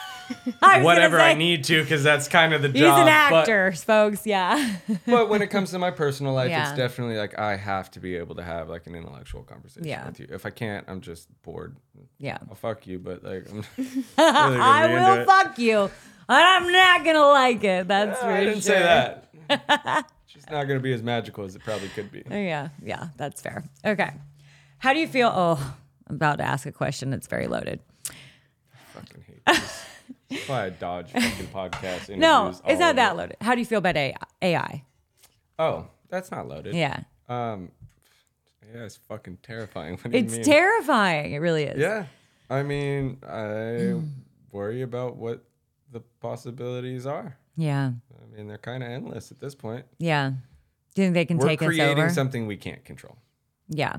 [SPEAKER 1] I was
[SPEAKER 2] whatever
[SPEAKER 1] gonna
[SPEAKER 2] I
[SPEAKER 1] say,
[SPEAKER 2] need to because that's kind of the
[SPEAKER 1] He's
[SPEAKER 2] job.
[SPEAKER 1] an
[SPEAKER 2] but-
[SPEAKER 1] actor, folks. Yeah.
[SPEAKER 2] But when it comes to my personal life,
[SPEAKER 1] Yeah.
[SPEAKER 2] it's definitely like I have to be able to have like an intellectual conversation
[SPEAKER 1] Yeah.
[SPEAKER 2] with you. If I can't, I'm just bored.
[SPEAKER 1] Yeah.
[SPEAKER 2] I'll fuck you, but like I'm really gonna
[SPEAKER 1] I
[SPEAKER 2] be into
[SPEAKER 1] will
[SPEAKER 2] it.
[SPEAKER 1] fuck you, and I'm not gonna like it. That's for
[SPEAKER 2] I didn't
[SPEAKER 1] sure.
[SPEAKER 2] say that. It's just not gonna be as magical as it probably could be.
[SPEAKER 1] Yeah, yeah, that's fair. Okay. How do you feel? Oh, I'm about to ask a question that's very loaded.
[SPEAKER 2] Fucking hate this. That's why I dodge fucking podcast interviews.
[SPEAKER 1] No, it's
[SPEAKER 2] all
[SPEAKER 1] not that
[SPEAKER 2] over.
[SPEAKER 1] loaded. How do you feel about A I?
[SPEAKER 2] Oh, that's not loaded.
[SPEAKER 1] Yeah.
[SPEAKER 2] Um, yeah, it's fucking terrifying. What do you
[SPEAKER 1] It's
[SPEAKER 2] mean?
[SPEAKER 1] terrifying. It really is.
[SPEAKER 2] Yeah, I mean, I worry about what the possibilities are.
[SPEAKER 1] Yeah.
[SPEAKER 2] I mean, they're kind of endless at this point.
[SPEAKER 1] Yeah. Do you think they can
[SPEAKER 2] We're
[SPEAKER 1] take us
[SPEAKER 2] creating
[SPEAKER 1] over?
[SPEAKER 2] something we can't control.
[SPEAKER 1] Yeah.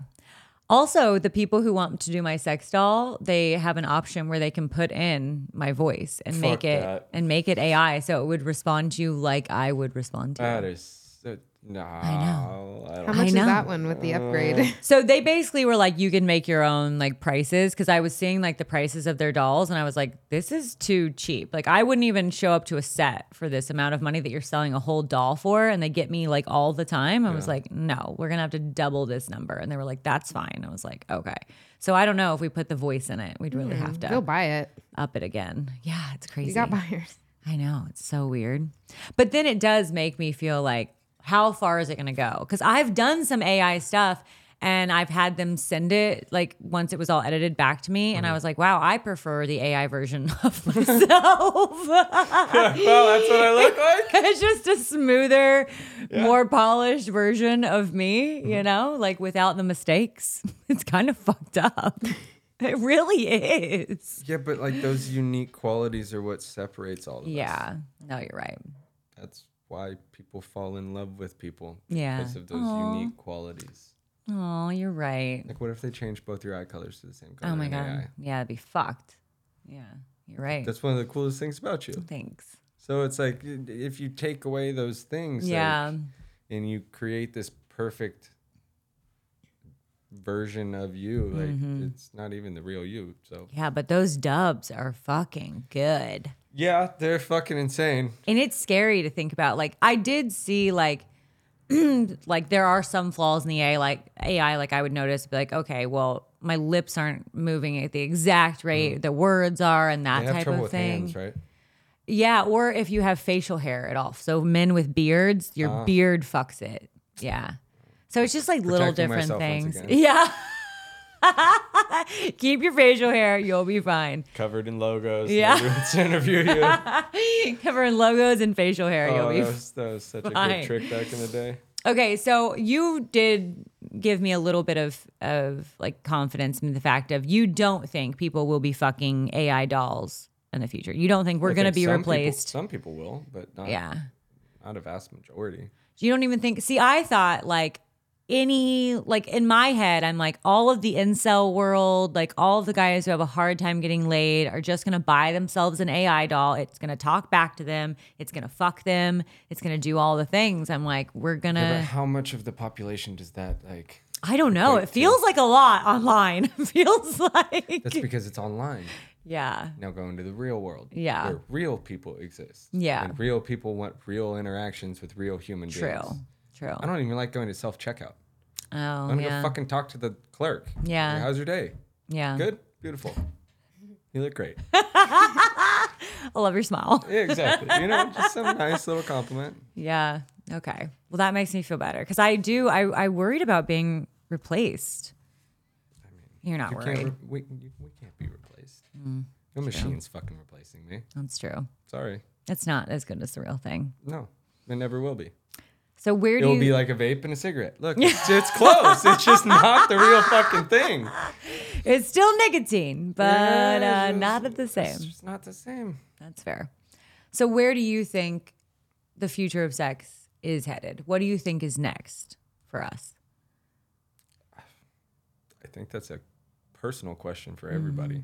[SPEAKER 1] Also, the people who want to do my sex doll, they have an option where they can put in my voice and make
[SPEAKER 2] Fuck
[SPEAKER 1] it
[SPEAKER 2] that.
[SPEAKER 1] and make it A I, so it would respond to you like I would respond to you.
[SPEAKER 2] That is so, no. I
[SPEAKER 1] know.
[SPEAKER 2] I don't
[SPEAKER 3] How much is
[SPEAKER 1] know.
[SPEAKER 3] that one with the upgrade?
[SPEAKER 1] So they basically were like, you can make your own like prices, because I was seeing like the prices of their dolls, and I was like, this is too cheap. Like I wouldn't even show up to a set for this amount of money that you're selling a whole doll for, and they get me like all the time. I was like, no, we're gonna have to double this number, and they were like, that's fine. I was like, okay. So I don't know if we put the voice in it, we'd really have to
[SPEAKER 3] Go buy it.
[SPEAKER 1] up it again. Yeah, it's crazy.
[SPEAKER 3] You got buyers.
[SPEAKER 1] I know, it's so weird. But then it does make me feel like, how far is it going to go? Because I've done some A I stuff and I've had them send it, like once it was all edited, back to me. And I was like, wow, I prefer the A I version of myself.
[SPEAKER 2] Well, that's what I look like.
[SPEAKER 1] It's just a smoother, more polished version of me, you know, like without the mistakes. It's kind of fucked up. It really is.
[SPEAKER 2] Yeah, but like those unique qualities are what separates all of us.
[SPEAKER 1] Yeah. No, you're right.
[SPEAKER 2] That's why people fall in love with people.
[SPEAKER 1] Yeah.
[SPEAKER 2] Because of those
[SPEAKER 1] Aw.
[SPEAKER 2] unique qualities.
[SPEAKER 1] Oh, you're right.
[SPEAKER 2] Like, what if they change both your eye colors to the same color?
[SPEAKER 1] Oh my
[SPEAKER 2] in
[SPEAKER 1] God.
[SPEAKER 2] A I?
[SPEAKER 1] Yeah, it'd be fucked. Yeah, you're right.
[SPEAKER 2] That's one of the coolest things about you.
[SPEAKER 1] Thanks.
[SPEAKER 2] So it's like if you take away those things,
[SPEAKER 1] Yeah.
[SPEAKER 2] like, and you create this perfect version of you, like
[SPEAKER 1] Mm-hmm.
[SPEAKER 2] it's not even the real you. So
[SPEAKER 1] Yeah, but those dubs are fucking good.
[SPEAKER 2] yeah, they're fucking insane.
[SPEAKER 1] And it's scary to think about. Like, I did see like like there are some flaws in the A I, like A I, like I would notice, be like, okay, well, my lips aren't moving at the exact rate the words are, and that
[SPEAKER 2] They have
[SPEAKER 1] type
[SPEAKER 2] trouble
[SPEAKER 1] of
[SPEAKER 2] with
[SPEAKER 1] thing.
[SPEAKER 2] hands, right?
[SPEAKER 1] Yeah, or if you have facial hair at all. So men with beards, your
[SPEAKER 2] Ah.
[SPEAKER 1] beard fucks it. Yeah. So it's just like little
[SPEAKER 2] Protecting
[SPEAKER 1] different
[SPEAKER 2] myself once
[SPEAKER 1] things.
[SPEAKER 2] again.
[SPEAKER 1] Yeah. Keep your facial hair, you'll be fine.
[SPEAKER 2] Covered in logos.
[SPEAKER 1] Yeah.
[SPEAKER 2] Everyone's interview you.
[SPEAKER 1] Covering logos and facial hair,
[SPEAKER 2] Oh,
[SPEAKER 1] you'll be
[SPEAKER 2] that was, that was such a
[SPEAKER 1] fine.
[SPEAKER 2] good trick back in the day.
[SPEAKER 1] Okay, so you did give me a little bit of of like confidence in the fact of you don't think people will be fucking A I dolls in the future. You don't think we're
[SPEAKER 2] I
[SPEAKER 1] going to
[SPEAKER 2] think
[SPEAKER 1] be
[SPEAKER 2] some
[SPEAKER 1] replaced.
[SPEAKER 2] People, some people will, but not,
[SPEAKER 1] Yeah.
[SPEAKER 2] not a vast majority.
[SPEAKER 1] You don't even think. See, I thought like any, like in my head, I'm like all of the incel world, like all of the guys who have a hard time getting laid are just going to buy themselves an A I doll. It's going to talk back to them. It's going to fuck them. It's going to do all the things. I'm like, we're going
[SPEAKER 2] Yeah, but
[SPEAKER 1] to,
[SPEAKER 2] how much of the population does that like?
[SPEAKER 1] I don't know. It
[SPEAKER 2] equate to?
[SPEAKER 1] feels like a lot online. It feels like,
[SPEAKER 2] That's because it's online.
[SPEAKER 1] yeah.
[SPEAKER 2] Now go into the real world.
[SPEAKER 1] Yeah.
[SPEAKER 2] Where real people exist.
[SPEAKER 1] Yeah.
[SPEAKER 2] And real people want real interactions with real human
[SPEAKER 1] True.
[SPEAKER 2] beings.
[SPEAKER 1] True.
[SPEAKER 2] I don't even like going to self checkout.
[SPEAKER 1] Oh,
[SPEAKER 2] I'm gonna
[SPEAKER 1] yeah.
[SPEAKER 2] go fucking talk to the clerk.
[SPEAKER 1] Yeah.
[SPEAKER 2] Like, how's your day?
[SPEAKER 1] yeah.
[SPEAKER 2] Good? Beautiful. You look great.
[SPEAKER 1] I love your smile.
[SPEAKER 2] Yeah, exactly. You know, just some nice little compliment.
[SPEAKER 1] Yeah. Okay. Well, that makes me feel better because I do. I I worried about being replaced.
[SPEAKER 2] I mean,
[SPEAKER 1] You're not
[SPEAKER 2] you
[SPEAKER 1] worried.
[SPEAKER 2] can't re- we, you- we can't be replaced.
[SPEAKER 1] Mm,
[SPEAKER 2] no machine's fucking replacing me.
[SPEAKER 1] That's true.
[SPEAKER 2] Sorry.
[SPEAKER 1] It's not as good as the real thing.
[SPEAKER 2] No, it never will be.
[SPEAKER 1] So where
[SPEAKER 2] It
[SPEAKER 1] do
[SPEAKER 2] will
[SPEAKER 1] you?
[SPEAKER 2] be like a vape and a cigarette. Look, it's, it's close. It's just not the real fucking thing.
[SPEAKER 1] It's still nicotine, but
[SPEAKER 2] Yeah,
[SPEAKER 1] uh,
[SPEAKER 2] it's
[SPEAKER 1] not
[SPEAKER 2] just-
[SPEAKER 1] at the same.
[SPEAKER 2] It's just not the same.
[SPEAKER 1] That's fair. So where do you think the future of sex is headed? What do you think is next for us?
[SPEAKER 2] I think that's a personal question for everybody.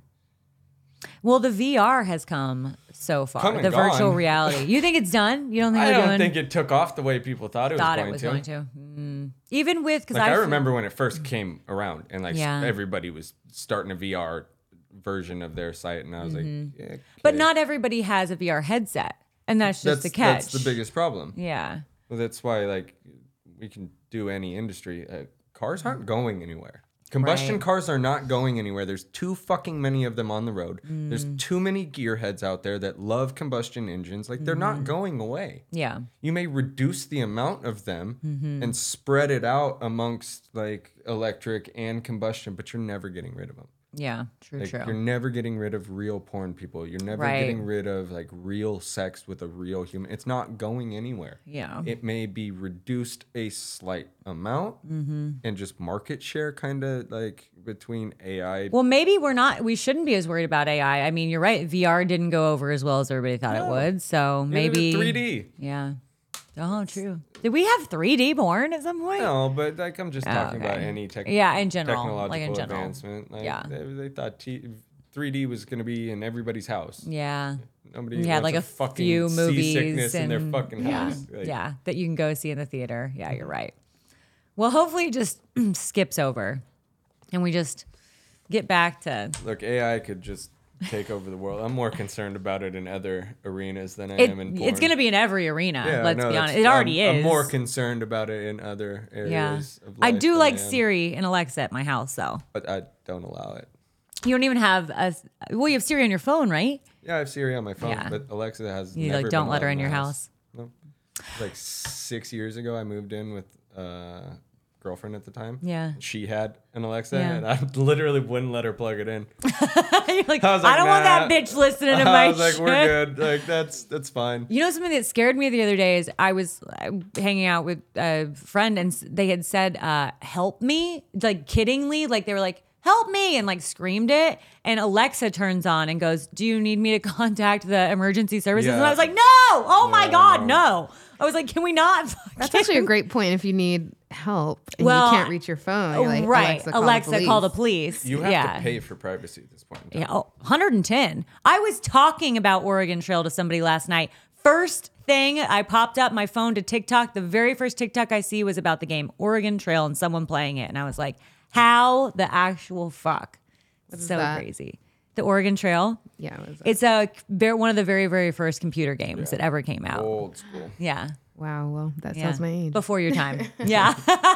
[SPEAKER 1] Well, the V R has come so far.
[SPEAKER 2] Come and
[SPEAKER 1] the virtual
[SPEAKER 2] gone.
[SPEAKER 1] reality. You think it's done? You don't think
[SPEAKER 2] I
[SPEAKER 1] they're
[SPEAKER 2] don't
[SPEAKER 1] doing?
[SPEAKER 2] think it took off the way people thought it
[SPEAKER 1] thought
[SPEAKER 2] was
[SPEAKER 1] it
[SPEAKER 2] going
[SPEAKER 1] was
[SPEAKER 2] to.
[SPEAKER 1] going to. Mm. Even with because
[SPEAKER 2] Like I
[SPEAKER 1] feel-
[SPEAKER 2] remember when it first came around, and like
[SPEAKER 1] Yeah.
[SPEAKER 2] everybody was starting a V R version of their site, and I was like, yeah,
[SPEAKER 1] Mm-hmm. But
[SPEAKER 2] okay.
[SPEAKER 1] not everybody has a V R headset, and that's just
[SPEAKER 2] that's
[SPEAKER 1] the catch.
[SPEAKER 2] that's the biggest problem.
[SPEAKER 1] Yeah.
[SPEAKER 2] Well, that's why like we can do any industry. Uh, cars aren't going anywhere. Combustion
[SPEAKER 1] Right.
[SPEAKER 2] cars are not going anywhere. There's too fucking many of them on the road. There's
[SPEAKER 1] Mm.
[SPEAKER 2] too many gearheads out there that love combustion engines. Like they're
[SPEAKER 1] Mm-hmm.
[SPEAKER 2] not going away.
[SPEAKER 1] Yeah.
[SPEAKER 2] You may reduce the amount of them
[SPEAKER 1] Mm-hmm.
[SPEAKER 2] and spread it out amongst like electric and combustion, but you're never getting rid of them.
[SPEAKER 1] Yeah. True.
[SPEAKER 2] Like
[SPEAKER 1] true.
[SPEAKER 2] you're never getting rid of real porn people. You're never
[SPEAKER 1] Right.
[SPEAKER 2] getting rid of like real sex with a real human. It's not going anywhere.
[SPEAKER 1] Yeah.
[SPEAKER 2] It may be reduced a slight amount
[SPEAKER 1] Mm-hmm.
[SPEAKER 2] and just market share kind of like between A I.
[SPEAKER 1] Well, maybe we're not. We shouldn't be as worried about A I. I mean, you're right. V R didn't go over as well as everybody thought it
[SPEAKER 2] No.
[SPEAKER 1] would. So
[SPEAKER 2] Neither did
[SPEAKER 1] maybe
[SPEAKER 2] three D.
[SPEAKER 1] Yeah. Oh, true. Did we have three D porn at some point?
[SPEAKER 2] No, but like I'm just
[SPEAKER 1] Oh,
[SPEAKER 2] talking about
[SPEAKER 1] okay.
[SPEAKER 2] any tech-
[SPEAKER 1] Yeah, in general,
[SPEAKER 2] technological
[SPEAKER 1] like in general.
[SPEAKER 2] advancement. Like
[SPEAKER 1] Yeah.
[SPEAKER 2] they, they thought T- three D was going to be in everybody's house.
[SPEAKER 1] Yeah.
[SPEAKER 2] Nobody
[SPEAKER 1] You had
[SPEAKER 2] wants
[SPEAKER 1] like a
[SPEAKER 2] fucking
[SPEAKER 1] few movies
[SPEAKER 2] seasickness
[SPEAKER 1] and
[SPEAKER 2] in their fucking
[SPEAKER 1] yeah,
[SPEAKER 2] house. Like,
[SPEAKER 1] yeah, that you can go see in the theater. Yeah, you're right. Well, hopefully it just skips over and we just get back to
[SPEAKER 2] Look, A I could just take over the world. I'm more concerned about it in other arenas than I
[SPEAKER 1] it,
[SPEAKER 2] am in porn.
[SPEAKER 1] it's going to be in every arena.
[SPEAKER 2] Yeah,
[SPEAKER 1] let's
[SPEAKER 2] no,
[SPEAKER 1] be
[SPEAKER 2] that's-
[SPEAKER 1] honest. It already
[SPEAKER 2] I'm,
[SPEAKER 1] is.
[SPEAKER 2] I'm more concerned about it in other areas
[SPEAKER 1] yeah.
[SPEAKER 2] of
[SPEAKER 1] I
[SPEAKER 2] life
[SPEAKER 1] do
[SPEAKER 2] than
[SPEAKER 1] like
[SPEAKER 2] am,
[SPEAKER 1] Siri and Alexa at my house though.
[SPEAKER 2] but I don't allow it.
[SPEAKER 1] You don't even have a well, you have Siri on your phone, right?
[SPEAKER 2] Yeah, I have Siri on my phone,
[SPEAKER 1] Yeah.
[SPEAKER 2] but Alexa has.
[SPEAKER 1] You
[SPEAKER 2] never
[SPEAKER 1] like don't
[SPEAKER 2] been
[SPEAKER 1] let her
[SPEAKER 2] allowed
[SPEAKER 1] in your
[SPEAKER 2] my
[SPEAKER 1] house.
[SPEAKER 2] No. Like six years ago, I moved in with a girlfriend at the time.
[SPEAKER 1] Yeah.
[SPEAKER 2] She had an Alexa,
[SPEAKER 1] Yeah.
[SPEAKER 2] and I literally wouldn't let her plug it in.
[SPEAKER 1] You're like,
[SPEAKER 2] I was
[SPEAKER 1] I,
[SPEAKER 2] like,
[SPEAKER 1] don't want that
[SPEAKER 2] nah.
[SPEAKER 1] bitch listening to my
[SPEAKER 2] I was like,
[SPEAKER 1] shit.
[SPEAKER 2] we're good. Like that's that's fine.
[SPEAKER 1] You know something that scared me the other day is I was uh, hanging out with a friend and s- they had said, uh, help me, like kiddingly, like they were like, help me, and like screamed it. And Alexa turns on and goes, do you need me to contact the emergency services?
[SPEAKER 2] Yeah.
[SPEAKER 1] And I was like, no, oh my
[SPEAKER 2] Yeah,
[SPEAKER 1] God,
[SPEAKER 2] no.
[SPEAKER 1] no. I was like, can we not?
[SPEAKER 3] That's actually a great point if you need help and
[SPEAKER 1] Well,
[SPEAKER 3] you can't reach your phone. You're like,
[SPEAKER 1] right.
[SPEAKER 3] Alexa, call,
[SPEAKER 1] Alexa,
[SPEAKER 3] the police.
[SPEAKER 1] call the police.
[SPEAKER 2] You have
[SPEAKER 1] yeah.
[SPEAKER 2] to pay for privacy at this point. In time.
[SPEAKER 1] Yeah, oh, one hundred ten. I was talking about Oregon Trail to somebody last night. First thing I popped up my phone to TikTok. The very first TikTok I see was about the game Oregon Trail and someone playing it. And I was like, how the actual fuck?
[SPEAKER 3] is
[SPEAKER 1] So
[SPEAKER 3] that?
[SPEAKER 1] crazy. The Oregon Trail.
[SPEAKER 3] Yeah, what is that?
[SPEAKER 1] It's a ver- one of the very, very first computer games that ever came out.
[SPEAKER 2] Old school.
[SPEAKER 1] Yeah.
[SPEAKER 3] Wow, well, that
[SPEAKER 1] Yeah.
[SPEAKER 3] sounds my age.
[SPEAKER 1] Before your time. Yeah.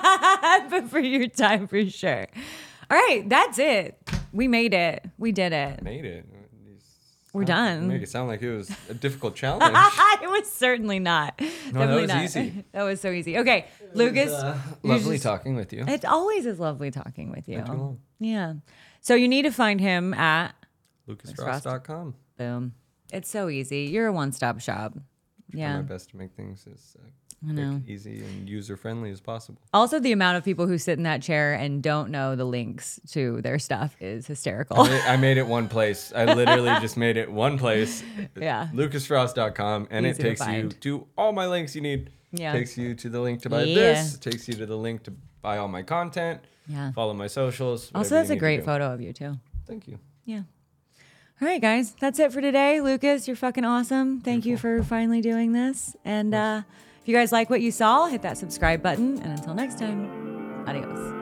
[SPEAKER 1] Before your time for sure. All right, that's it. We made it. We did it.
[SPEAKER 2] Made it.
[SPEAKER 1] We're done.
[SPEAKER 2] Make it sound like it was a difficult challenge.
[SPEAKER 1] It was certainly not.
[SPEAKER 2] No, that
[SPEAKER 1] Definitely
[SPEAKER 2] was
[SPEAKER 1] not.
[SPEAKER 2] easy.
[SPEAKER 1] That was so easy. Okay, Lucas. you
[SPEAKER 2] Lovely
[SPEAKER 1] just-
[SPEAKER 2] talking with you.
[SPEAKER 1] It always is lovely talking with you.
[SPEAKER 2] Not too long.
[SPEAKER 1] Yeah. So you need to find him at
[SPEAKER 2] Lucas Frost dot com.
[SPEAKER 1] boom. It's so easy. You're a one-stop shop.
[SPEAKER 2] Try
[SPEAKER 1] Yeah.
[SPEAKER 2] my best to make things as uh,
[SPEAKER 1] I know.
[SPEAKER 2] quick, easy, and user friendly as possible.
[SPEAKER 1] Also, the amount of people who sit in that chair and don't know the links to their stuff is hysterical.
[SPEAKER 2] I made, I made it one place. I literally just made it one place.
[SPEAKER 1] Yeah.
[SPEAKER 2] Lucas Frost dot com, and
[SPEAKER 1] Easy
[SPEAKER 2] it
[SPEAKER 1] to
[SPEAKER 2] takes you
[SPEAKER 1] find.
[SPEAKER 2] to all my links you need.
[SPEAKER 1] Yeah.
[SPEAKER 2] Takes you to the link to buy
[SPEAKER 1] Yeah.
[SPEAKER 2] this. It takes you to the link to buy all my content.
[SPEAKER 1] Yeah.
[SPEAKER 2] Follow my socials.
[SPEAKER 1] Also,
[SPEAKER 2] whatever
[SPEAKER 1] that's
[SPEAKER 2] you
[SPEAKER 1] a
[SPEAKER 2] need to
[SPEAKER 1] great
[SPEAKER 2] do.
[SPEAKER 1] photo of you, too.
[SPEAKER 2] Thank you.
[SPEAKER 1] Yeah. All right, guys. That's it for today. Lucas, you're fucking awesome. Thank
[SPEAKER 2] Beautiful.
[SPEAKER 1] you for finally doing this. And uh, if you guys like what you saw, hit that subscribe button. And until next time, adios.